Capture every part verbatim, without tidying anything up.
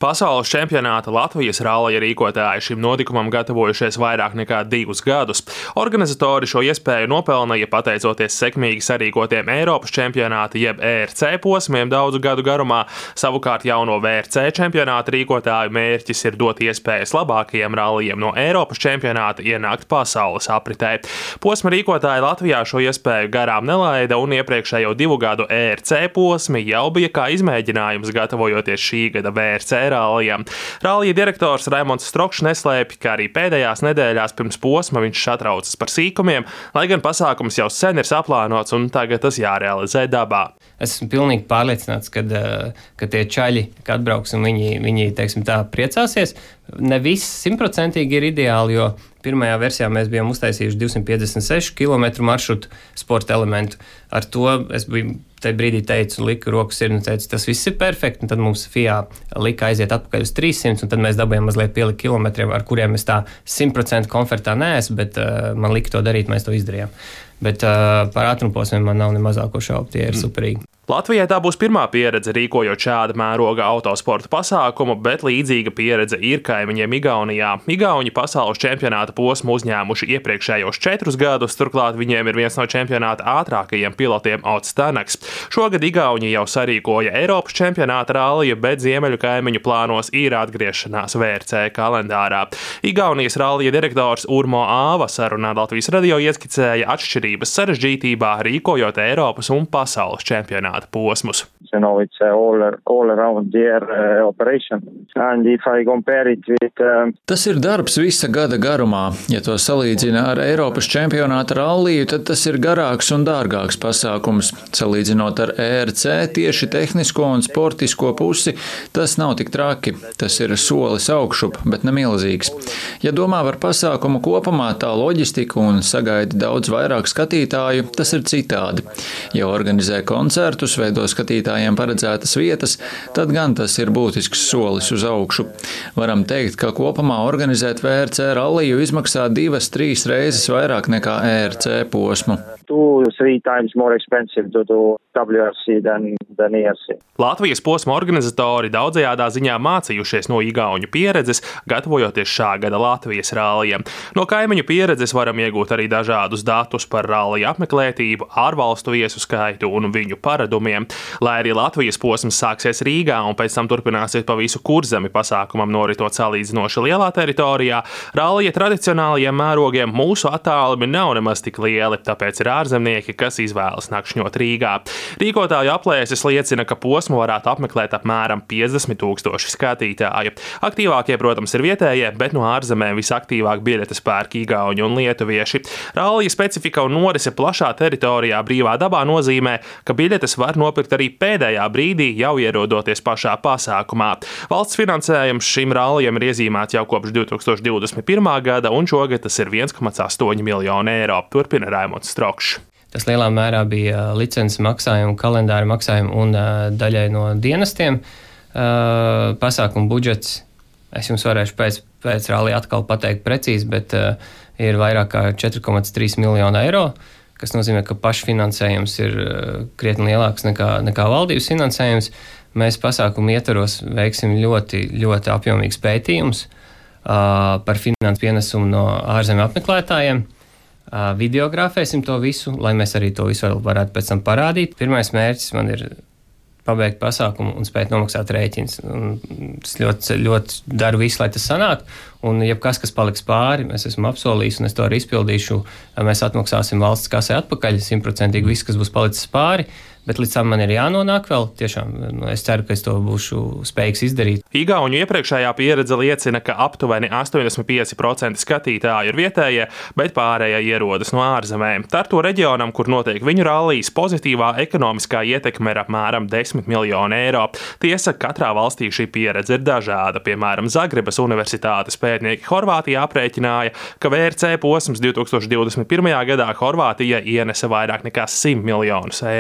Pasaules čempionāta Latvijas rallija rīkotāji šim notikumam gatavojušies vairāk nekā divus gadus. Organizatori šo iespēju nopelnīja pateicoties sekmīgi sarīkotiem Eiropas čempionāta jeb E R C posmiem daudzu gadu garumā. Savukārt jauno V R C čempionāta rīkotāju mērķis ir dot iespējas labākajiem rallijiem no Eiropas čempionāta ienākt pasaules apritē. Posma rīkotāji Latvijā šo iespēju garām nelaida, un iepriekšējo divu gadu E R C posmi jau bija kā izmēģinājums gatavojoties šī gada V R C rallijam. Rallija direktors Raimonds Strokšs neslēpj, ka arī pēdējās nedēļās pirms posma viņš satraucas par sīkumiem, lai gan pasākums jau sen ir saplānots un tagad tas jārealizē dabā. Esmu pilnīgi pārliecināts, ka, ka tie čaļi, kad atbrauks un viņi, viņi teiksim tā, priecāsies. Ne viss simtprocentīgi ir ideāli, jo pirmajā versijā mēs bijām uztaisījuši divsimt piecdesmit sešu kilometru maršrutu sporta elementu. Ar to es biju tajā brīdī teicu, liku roku sirdi un teicu, tas viss ir perfekti, un tad mums F I A lika aiziet atpakaļ uz trīssimts, un tad mēs dabējām mazliet pielikt kilometriem, ar kuriem es tā simt procenti komfortā neesmu, bet uh, man lika to darīt, mēs to izdarījām. Bet uh, par ātrumposmiem man nav ne mazāko šaubu, tie ir superīgi. Latvijai tā būs pirmā pieredze rīkojot šāda mēroga autosporta pasākumu, bet līdzīga pieredze ir kaimiņiem Igaunijā. Igauņi pasaules čempionāta posmu uzņēmuši iepriekšējos četrus gadus, turklāt viņiem ir viens no čempionāta ātrākajiem pilotiem Ots Tanaks. Šogad Igauņi jau sarīkoja Eiropas čempionāta ralliju, bet ziemeļu kaimiņu plānos ir atgriešanās V R C kalendārā. Igaunijas rallija direktors Urmo Āva sarunā Latvijas radio ieskicēja atšķirības sarežģītībā rīkojot Eiropas un pasaules čempionāta posmus. You know, it's uh, all, all around the year uh, operation. And if I compare it with... Um... Tas ir darbs visa gada garumā. Ja to salīdzina ar Eiropas čempionāta ralliju, tad tas ir garāks un dārgāks pasākums. Salīdzinot ar E R C tieši tehnisko un sportisko pusi, tas nav tik traki. Tas ir solis augšup, bet ne milzīgs. Ja domā par pasākumu kopumā, tā loģistika un sagaida daudz vairāk skatītāju, tas ir citādi. Ja organizē koncertus, veido skatītājiem paredzētas vietas, tad gan tas ir būtisks solis uz augšu. Varam teikt, ka kopumā organizēt V R C ralliju izmaksā divas, trīs reizes vairāk nekā E R C posmu. Two, three times more expensive to do W R C than, than E R C. Latvijas posma organizatori daudzajādā ziņā mācījušies no igauņu pieredzes, gatavojoties šā gada Latvijas rallijam. No kaimiņu pieredzes varam iegūt arī dažādus datus par rallija apmeklētību, ārvalstu viesu skaitu un viņu paradumiem. Lai arī Latvijas posms sāksies Rīgā un pēc tam turpināsies pa visu Kurzemi pasākumam noritot salīdzinoši lielā teritorijā, rallija tradicionālajiem mērogiem mūsu attālumi nav nemaz tik lieli, tāpēc ir ārzemnieki, kas izvēlas nakšņot Rīgā. Rīkotāju aplēses liecina, ka posmu varētu apmeklēt apmēram piecdesmit tūkstoši skatītāju. Aktīvākie, protams, ir vietējie, bet no ārzemēm visaktīvāk biļetes pērk igauņi un lietuvieši. Rallija specifika un norise plašā teritorijā brīvā dabā nozīmē, ka biļetes var nopirkt arī pēdējā brīdī, jau ierodoties pašā pasākumā. Valsts finansējums šim rallijam ir iezīmēts jau kopš divi tūkstoši divdesmit pirmā gada, un šogad tas ir viens komats astoņi miljoni eiro, turpina Raimonds Strokšs. Tas lielā mērā bija licences maksājumi, kalendāra maksājumi un uh, daļai no dienestiem. Uh, pasākumu budžets, es jums varēšu pēc, pēc rallija atkal pateikt precīzi, bet uh, ir vairāk kā četri komats trīs miljoni eiro, kas nozīmē, ka pašfinansējums ir uh, krietni lielāks nekā, nekā valdības finansējums. Mēs pasākumu ietvaros veiksim ļoti, ļoti apjomīgs pētījums uh, par finansu pienesumu no ārzemju apmeklētājiem. Videogrāfēsim to visu, lai mēs arī to visu varētu pēc tam parādīt. Pirmais mērķis man ir pabeigt pasākumu un spēt nomaksāt rēķins. Es ļoti, ļoti daru visu, lai tas sanāk, un jebkas, kas paliks pāri, es esmu apsolījis un es to arī izpildīšu, mēs atmaksāsim valsts kasē atpakaļ, simtprocentīgi viss, kas būs palicis pāri. Bet līdz tam man ir jānonāk vēl. Tiešām, nu, es ceru, ka es to būšu spējīgs izdarīt. Igauņu iepriekšējā pieredze liecina, ka aptuveni astoņdesmit pieci procenti skatītāju ir vietējie, bet pārējie ierodas no ārzemēm. Tartu reģionam, kur notiek viņu rallijas, pozitīvā ekonomiskā ietekme ir apmēram desmit miljoni eiro. Tiesa, katrā valstī šī pieredze ir dažāda. Piemēram, Zagrebas universitātes pētnieki Horvātijā aprēķināja, ka V R C posms divi tūkstoši divdesmit pirmajā gadā Horvātijai ienesa vairāk nekā simt miljonus eiro.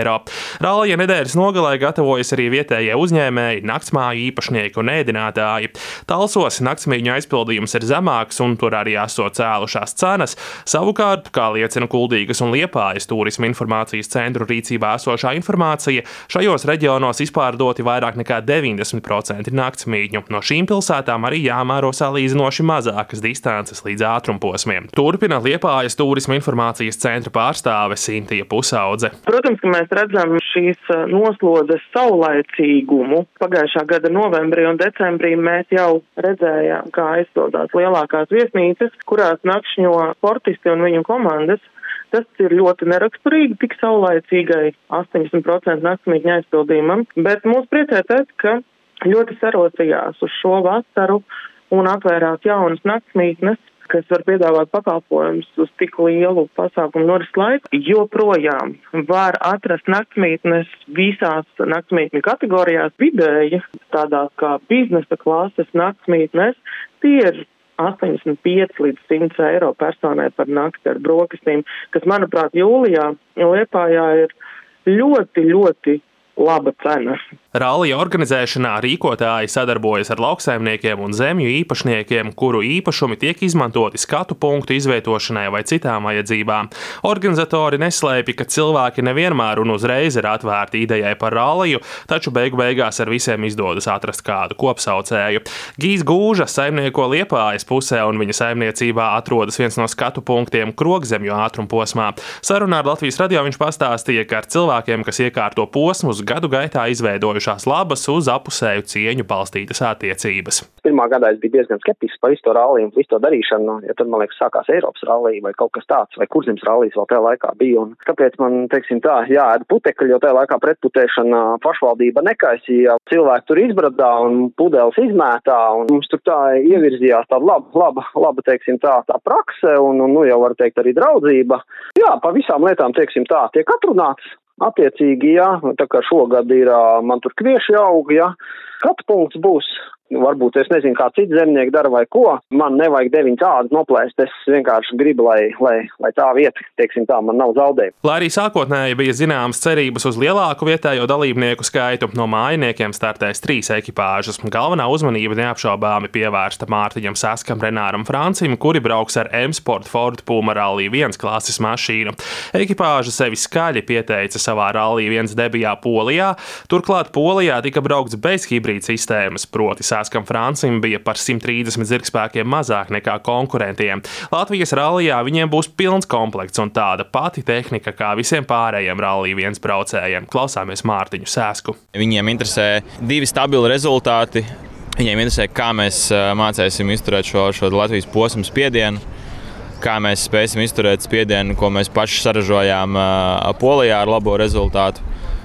Rallija nedēļas nogalē gatavojas arī vietējie uzņēmēji, naktsmāju īpašnieki un ēdinātāji. Talsos naktsmītņu aizpildījums ir zemāks un tur arī esot cēlušās cenas. Savukārt, kā liecina Kuldīgas un Liepājas turisma informācijas centru rīcībā esošā informācija, šajos reģionos izpārdoti vairāk nekā deviņdesmit procenti naktsmītņu. No šīm pilsētām arī jāmēro salīdzinoši mazākas distances līdz ātrumposmiem. Turpina Liepājas turisma informācijas centra pārstāve Sintija Pusaudze. Protams, ka mēs redzam šīs noslodzes saulaicīgumu. Pagājušā gada novembrī un decembrī mēs jau redzējām, kā aizpildās lielākās viesnīcas, kurās nakšņo sportisti un viņu komandas. Tas ir ļoti neraksturīgi tik saulaicīgai astoņdesmit procenti naktsmītņu aizpildījumam, bet mūs priecē tas, ka ļoti sarocījās uz šo vasaru un atvērās jaunas naktsmītnes, kas var piedāvāt pakalpojumus uz tik lielu pasākumu norises laiku. Joprojām var atrast naktsmītnes visās naktsmītņu kategorijās vidēji, tādās kā biznesa klases naktsmītnes. Tie ir astoņdesmit pieci līdz simt eiro personai par nakti ar brokastīm, kas, manuprāt, jūlijā Liepājā ir ļoti, ļoti laba cena. Rallija organizēšanā rīkotāji sadarbojas ar lauksaimniekiem un zemju īpašniekiem, kuru īpašumi tiek izmantoti skatu punktu izvietošanai vai citām vajadzībām. Organizatori neslēpj, ka cilvēki nevienmēr un uzreiz ir atvērti idejai par ralliju, taču beigu beigās ar visiem izdodas atrast kādu kopsaucēju. Gijs Gūža saimnieko Liepājas pusē un viņa saimniecībā atrodas viens no skatu punktiem Krogzemju ātrumposmā. Sarunā ar Latvijas radio viņš pastāstīja, ka ar cilvēkiem, kas iekārto posmus, gadu gaitā izveidojušās labas uz apusēju cieņu balstītas attiecības. Pirmā gadā es biju diezgan skeptisks par visu to ralliju un visu to darīšanu, jo tad, man liekas, sākās Eiropas rallija vai kaut kas tāds, vai Kurzemes rallijas vēl tajā laikā bija. Un tāpēc man, teiksim tā, jāēd putekļi, jo tajā laikā pretputēšana pašvaldība nekaisīja. Cilvēki tur izbradā un pudeles izmētā, un mums tur tā ievirzījās tāda laba, laba, laba, teiksim tā, tā prakse un, un, nu, jau var teikt arī draudzība. Jā, pa visām lietām, teiksim tā, tiek atrunāts. Attiecīgi, jā, tā kā šogad ir, man tur kvieši aug, jā, skatu punkts būs. Varbūt es nezinu, kā citi zemnieki dara vai ko. Man nevajag deviņas ādas noplēst. Es vienkārši gribu, lai, lai, lai tā vieta, teiksim tā, man nav zaudējuma. Lai arī sākotnēji bija zināmas cerības uz lielāku vietējo dalībnieku skaitu, no mājiniekiem startēs trīs ekipāžas. Galvenā uzmanība neapšaubāmi pievērsta Mārtiņam Saskam, Renāram Francim, kuri brauks ar M-Sport Ford Puma Rallija viens klases mašīnu. Ekipāža sevi skaļi pieteica savā Rallija viens debijā Polijā. Turklāt Polijā tika braukts bez hibrīd sistēmas, proti Saskam Francim bija par simt trīsdesmit zirgspēkiem mazāk nekā konkurentiem. Latvijas rallijā viņiem būs pilns komplekts un tāda pati tehnika kā visiem pārējiem Rallija viens braucējiem. Klausāmies Mārtiņu Sasku. Viņiem interesē divi stabili rezultāti. Viņiem interesē, kā mēs mācēsim izturēt šo, šo Latvijas posmu spiedienu, kā mēs spēsim izturēt spiedienu, ko mēs paši saražojām Polijā ar labo rezultātu.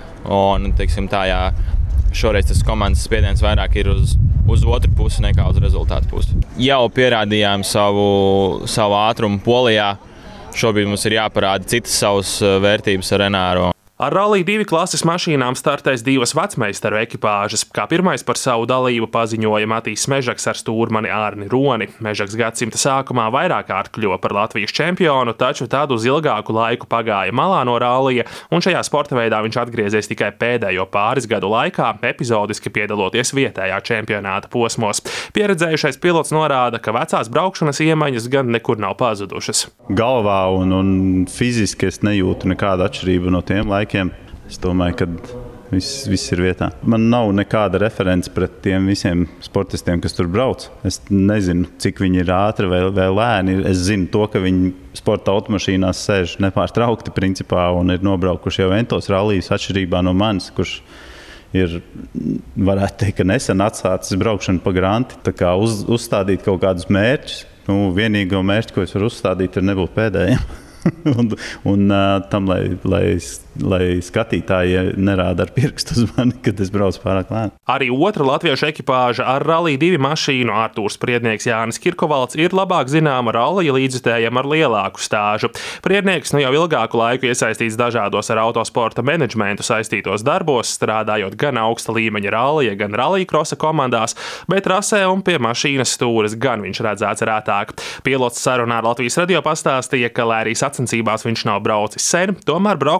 Un, teiksim tā, jā, šoreiz tas komandas spiediens vairāk ir uz, uz otru pusi nekā uz rezultātu pusi. Jau pierādījām savu, savu ātrumu Polijā. Šobrīd mums ir jāparāda citas savas vērtības ar Renāru. Ar Rallija divi klases mašīnām startēs divas vecmeistaru ekipāžas. Kā pirmais par savu dalību paziņoja Matīs Mežaks ar stūrmani Ārni Roni. Mežaks gadsimta sākumā vairāk kārt kļuva par Latvijas čempionu, taču tad uz ilgāku laiku pagāja malā no Rallija, un šajā sporta veidā viņš atgriezies tikai pēdējo pāris gadu laikā, epizodiski piedaloties vietējā čempionāta posmos. Pieredzējušais pilots norāda, ka vecās braukšanas iemaņas gan nekur nav pazudušas. Galvā un, un fiziski es nejūtu nekādu atšķirību no tiem laikiem. Es domāju, ka viss, viss ir vietā. Man nav nekāda reference pret tiem visiem sportistiem, kas tur brauc. Es nezinu, cik viņi ir ātri vai, vai lēni. Es zinu to, ka viņi sporta automašīnās sēž nepārtraukti principā un ir nobraukuši jau entos rallijas atšķirībā no manis, kurš ir, varētu teikt, ka nesen atsācis braukšanu pa granti. Tā kā uz, uzstādīt kaut kādus mērķus. Nu, vienīgo mērķi, ko es varu uzstādīt, ir nebūt pēdējiem. un un uh, tam, lai, lai, lai skatītāji nerāda ar pirkstu uz mani, kad es braucu pārāk lēni. Arī otra latviešu ekipāža ar Rallija divi mašīnu Artūrs Priednieks Jānis Kirkovalds ir labāk zināma Rallija līdzjutējiem ar lielāku stāžu. Priednieks nu jau ilgāku laiku iesaistīts dažādos ar autosporta menedžmentu saistītos darbos, strādājot gan augsta līmeņa Rallija, gan Rallija krosa komandās, bet rasē un pie mašīnas stūres gan viņš redzēts rētāk. Pilots sarunā ar Latvijas radio pastāstīja, ka, lai arī sacensībās viņš nav braucis sen, tomēr braukt ar sporta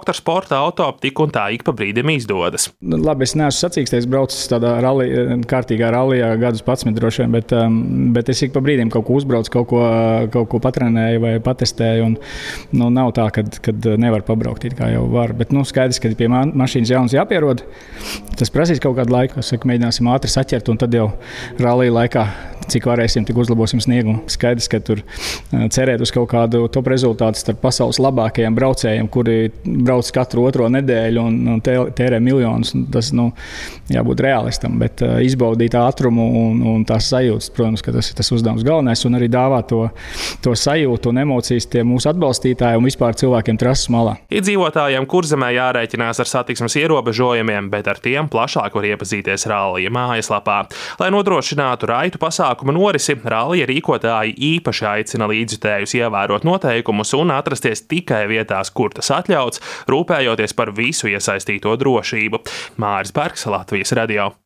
sporta auto tik un tā ik pa brīdim izdodas. Labi, es neesmu sacīksties, braucis tādā rally, kārtīgā rallijā gadus patsmit droši vien, bet, um, bet es ik pa brīdim kaut ko uzbraucu, kaut ko, kaut ko patrenēju vai patestēju. Un, nu, nav tā, kad, kad nevar pabraukt, it kā jau var. Bet nu, skaidrs, ka pie ma- mašīnas jaunas jāpierod. Tas prasīs kaut kādu laiku. Es saku, mēģināsim ātri saķert un tad jau rallija laikā, cik varēsim, tik uzlabosim sniegumu. Skaidrs, ka tur cerēt uz kaut kādu top rezultātu starp pasaules labākajiem braucējiem, kuri brauc katru otro nedēļu un, un tērē miljonus. Tas, nu, jābūt realistam, bet uh, izbaudīt ātrumu un, un tās sajūtas, protams, ka tas ir tas uzdevums galvenais, un arī dāvāt to, to sajūtu un emocijas tiem mūsu atbalstītājiem un vispār cilvēkiem trases malā. Iedzīvotājiem Kurzemē jārēķinās ar satiksmes ierobežojumiem, bet ar tiem plašāk var iepazīties rallija mājaslapā. Lai nodrošinātu raitu pasākumu norisi, rallija rīkotāji īpaši aicina līdzjutējus ievērot noteikumus un atrasties tikai vietās, kur tas atļauts, rūpējoties par visu iesaistīto drošību. Māris Bergs, Latvijas radio.